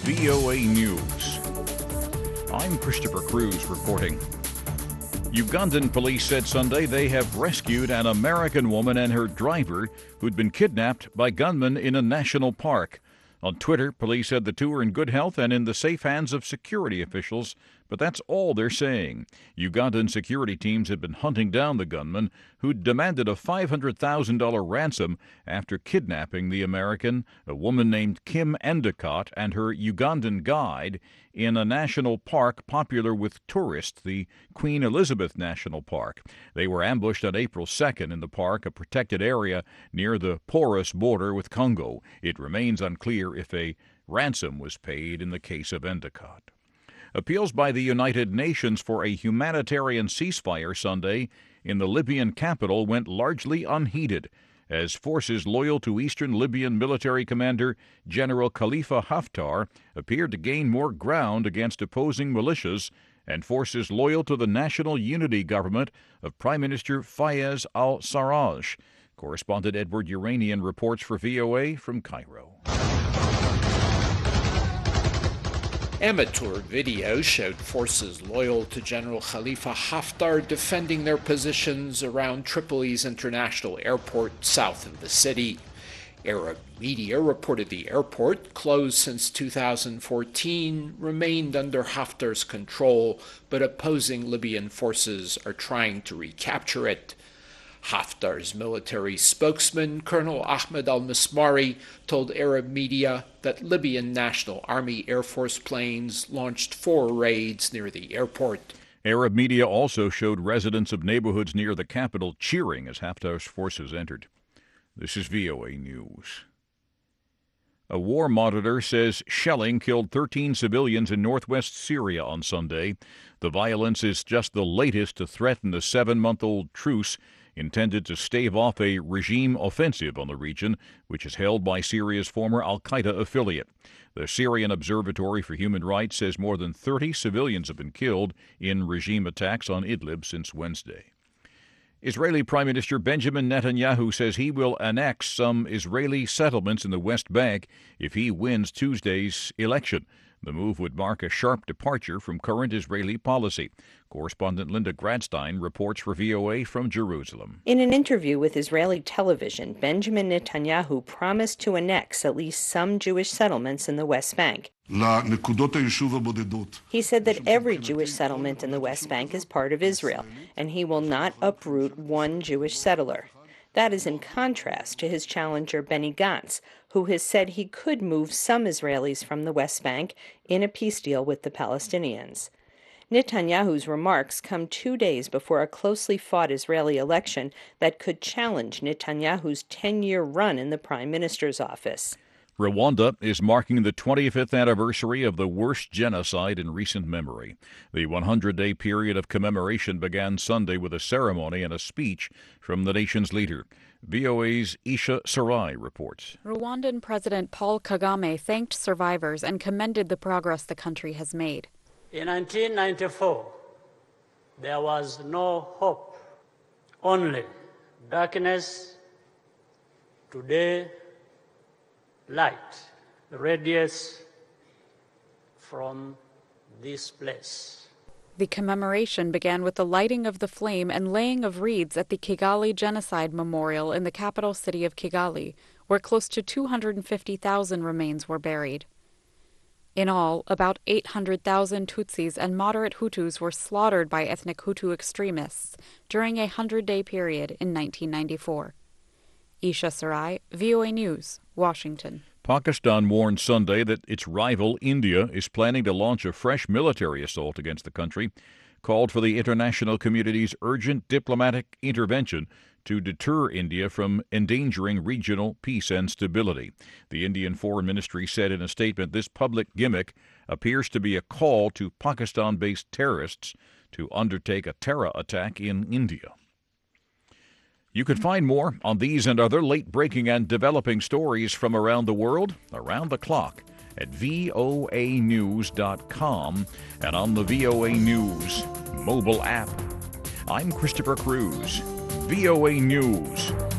VOA News. I'm Christopher Cruz reporting. Ugandan police said Sunday they have rescued an American woman and her driver who'd been kidnapped by gunmen in a national park. On Twitter, police said the two are in good health and in the safe hands of security officials, but that's all they're saying. Ugandan security teams had been hunting down the gunman who'd demanded a $500,000 ransom after kidnapping the American, a woman named Kim Endicott, and her Ugandan guide in a national park popular with tourists, the Queen Elizabeth National Park. They were ambushed on April 2nd in the park, a protected area near the porous border with Congo. It remains unclear if a ransom was paid in the case of Endicott. Appeals by the United Nations for a humanitarian ceasefire Sunday in the Libyan capital went largely unheeded, as forces loyal to eastern Libyan military commander General Khalifa Haftar appeared to gain more ground against opposing militias and forces loyal to the national unity government of Prime Minister Fayez al-Sarraj. Correspondent Edward Uranian reports for VOA from Cairo. Amateur video showed forces loyal to General Khalifa Haftar defending their positions around Tripoli's international airport south of the city. Arab media reported the airport, closed since 2014, remained under Haftar's control, but opposing Libyan forces are trying to recapture it. Haftar's military spokesman, Colonel Ahmed al-Mismari, told Arab media that Libyan National Army Air Force planes launched 4 raids near the airport. Arab media also showed residents of neighborhoods near the capital cheering as Haftar's forces entered. This is VOA News. A war monitor says shelling killed 13 civilians in northwest Syria on Sunday. The violence is just the latest to threaten the 7-month-old truce intended to stave off a regime offensive on the region, which is held by Syria's former al-Qaeda affiliate. The Syrian Observatory for Human Rights says more than 30 civilians have been killed in regime attacks on Idlib since Wednesday. Israeli Prime Minister Benjamin Netanyahu says he will annex some Israeli settlements in the West Bank if he wins Tuesday's election. The move would mark a sharp departure from current Israeli policy. Correspondent Linda Gradstein reports for VOA from Jerusalem. In an interview with Israeli television, Benjamin Netanyahu promised to annex at least some Jewish settlements in the West Bank. He said that every Jewish settlement in the West Bank is part of Israel, and he will not uproot one Jewish settler. That is in contrast to his challenger Benny Gantz, who has said he could move some Israelis from the West Bank in a peace deal with the Palestinians. Netanyahu's remarks come 2 days before a closely fought Israeli election that could challenge Netanyahu's 10-year run in the prime minister's office. Rwanda is marking the 25th anniversary of the worst genocide in recent memory. The 100-day period of commemoration began Sunday with a ceremony and a speech from the nation's leader. VOA's Isha Sarai reports. Rwandan President Paul Kagame thanked survivors and commended the progress the country has made. In 1994, there was no hope, only darkness. Today, light radiates from this place. The commemoration began with the lighting of the flame and laying of wreaths at the Kigali Genocide Memorial in the capital city of Kigali, where close to 250,000 remains were buried. In all, about 800,000 Tutsis and moderate Hutus were slaughtered by ethnic Hutu extremists during a 100-day period in 1994. Isha Sarai, VOA News, Washington. Pakistan warned Sunday that its rival India is planning to launch a fresh military assault against the country, called for the international community's urgent diplomatic intervention to deter India from endangering regional peace and stability. The Indian Foreign Ministry said in a statement this public gimmick appears to be a call to Pakistan-based terrorists to undertake a terror attack in India. You can find more on these and other late-breaking and developing stories from around the world, around the clock, at voanews.com and on the VOA News mobile app. I'm Christopher Cruz, VOA News.